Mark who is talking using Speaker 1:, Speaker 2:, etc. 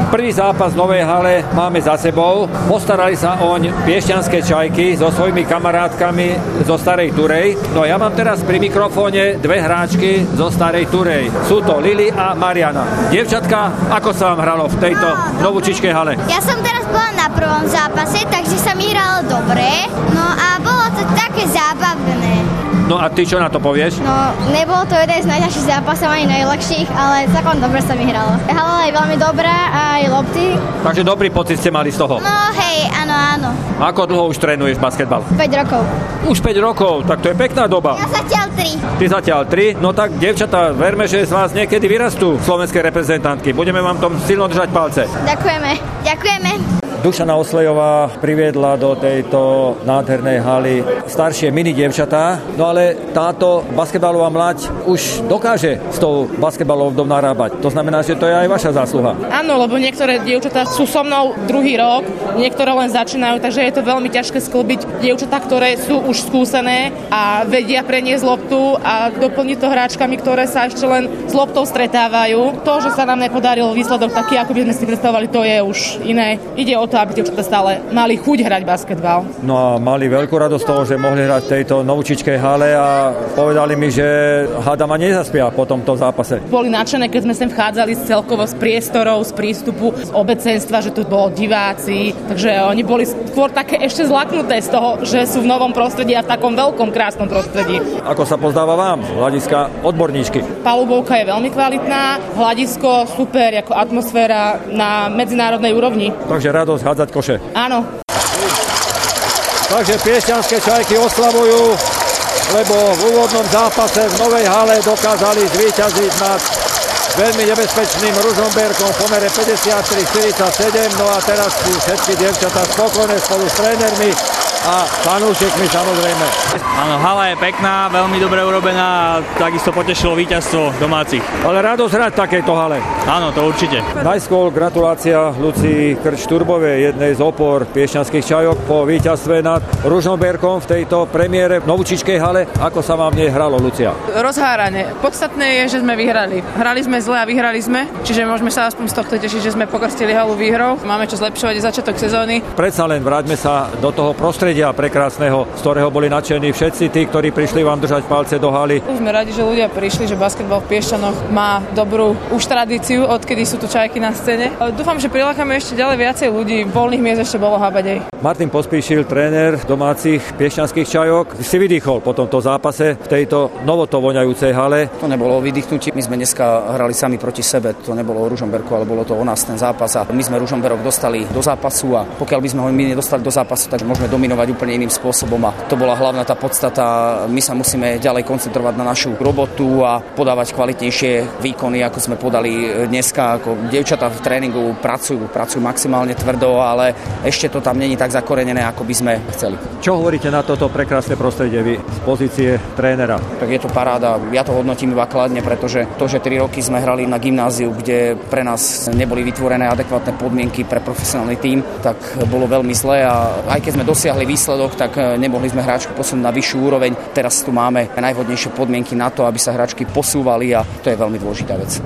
Speaker 1: Prvý zápas v Novej hale máme za sebou. Postarali sa oň piešťanské Čajky so svojimi kamarátkami zo Starej Turej. No ja mám teraz pri mikrofóne dve hráčky zo Starej Turej. Sú to Lili a Mariana. Dievčatka, ako sa vám hralo v tejto novúčičkej hale?
Speaker 2: Ja som teraz bola na prvom zápase, takže sa mi hralo dobre. No a bolo to také zábavné.
Speaker 1: No a ty čo na to povieš?
Speaker 2: No, nebolo to jeden z najťažších zápasov, ani najľahších, ale celkom dobre sa mi hralo. Hala je veľmi dobrá, aj lopty.
Speaker 1: Takže dobrý pocit ste mali z toho?
Speaker 2: No hej, áno.
Speaker 1: Ako dlho už trénuješ basketbal?
Speaker 2: 5 rokov.
Speaker 1: Už 5 rokov, tak to je pekná doba.
Speaker 2: Ja zatiaľ 3.
Speaker 1: Ty zatiaľ 3? No tak, dievčatá, verme, že z vás niekedy vyrastú slovenské reprezentantky. Budeme vám tom silno držať palce.
Speaker 2: Ďakujeme.
Speaker 1: Dušana Oslejová priviedla do tejto nádhernej haly staršie mini dievčatá, no ale táto basketbalová mlať už dokáže s tou basketbalovou narábať. To znamená, že to je aj vaša zásluha.
Speaker 3: Áno, lebo niektoré dievčatá sú so mnou druhý rok, niektoré len začínajú, takže je to veľmi ťažké sklbiť dievčatá, ktoré sú už skúsené a vedia preniesť loptu a doplniť to hráčkami, ktoré sa ešte len s loptou stretávajú. To, že sa nám nepodaril výsledok taký, ako by sme si predstavovali, to je už iné. Ide o to, aby dievčatá stále mali chuť hrať basketbal.
Speaker 1: No a mali veľkú radosť z toho, že mohli hrať v tejto novúčičkej hale a povedali mi, že hádam a nezaspia po tomto zápase.
Speaker 3: Boli nadšené, keď sme sem vchádzali celkovo z priestorov, z prístupu, z obecenstva, že tu bolo diváci, takže oni boli skôr také ešte zlaknuté z toho, že sú v novom prostredí a v takom veľkom krásnom prostredí.
Speaker 1: Ako sa pozdáva vám z hľadiska odborníčky?
Speaker 3: Palubovka je veľmi kvalitná, hľadisko super, ako atmosféra na medzinárodnej úrovni.
Speaker 1: Takže radosť hádzať koše.
Speaker 3: Áno.
Speaker 1: Takže piešťanské Čajky oslavujú, lebo v úvodnom zápase v Novej hale dokázali zvíťaziť nad veľmi nebezpečným Ružomberkom v pomere 53-47. No a teraz sú všetky dievčatá spokojné spolu s trénermi a fanúšikmi samozrejme.
Speaker 4: Áno, hala je pekná, veľmi dobre urobená a takisto potešilo víťazstvo domácich.
Speaker 1: Ale radosť hrať v takejto hale.
Speaker 4: Áno, to určite.
Speaker 1: Najskôr gratulácia Lucii Krč-Turbovej, jednej z opor piešťanských Čajok po víťazstve nad Ružomberkom v tejto premiére v novúčičkej hale. Ako sa vám nej hralo, Lucia?
Speaker 5: Rozhárane. Podstatné je, že sme vyhrali. Hrali sme zle a vyhrali sme, čiže môžeme sa aspoň z tohto tešiť, že sme pokrstili halu výhrou. Máme čo zlepšovať začiatok sezóny.
Speaker 1: Predsa len vráťme sa do toho prostredia prekrásneho, z ktorého boli nadšení všetci tí, ktorí prišli vám držať palce do haly.
Speaker 5: Už sme radi, že ľudia prišli, že basketbal v Piešťanoch má dobrú už tradíciu, odkedy sú tu Čajky na scéne. Dúfam, že prilákame ešte ďalej viacej ľudí. Voľných miest ešte bolo habadej.
Speaker 1: Martin Pospíšil, tréner domácich piešťanských Čajok, si vydýchol po tomto zápase v tejto novoto voňajúcej hale.
Speaker 6: To nebolo o vydýchnutí. My sme dneska hrali sami proti sebe. To nebolo o Ružomberku, ale bolo to o nás ten zápas. A my sme Ružomberok dostali do zápasu a pokiaľ by sme ho my nedostali do zápasu, tak môžeme dominovať úplne iným spôsobom. A to bola hlavná tá podstata. My sa musíme ďalej koncentrovať na našu robotu a podávať kvalitnejšie výkony, ako sme podali dneska. Ako dievčatá v tréningu pracujú maximálne tvrdo, ale ešte to tam není tak zakorenené, ako by sme chceli.
Speaker 1: Čo hovoríte na toto prekrásne prostredie vy z pozície trénera?
Speaker 6: Tak je to paráda. Ja to hodnotím iba kladne, pretože to, že 3 roky sme hrali na gymnáziu, kde pre nás neboli vytvorené adekvátne podmienky pre profesionálny tím, tak bolo veľmi zlé a aj keď sme dosiahli výsledok, tak nemohli sme hráčku posunúť na vyššiu úroveň. Teraz tu máme najvhodnejšie podmienky na to, aby sa hráčky posúvali a to je veľmi dôležitá vec.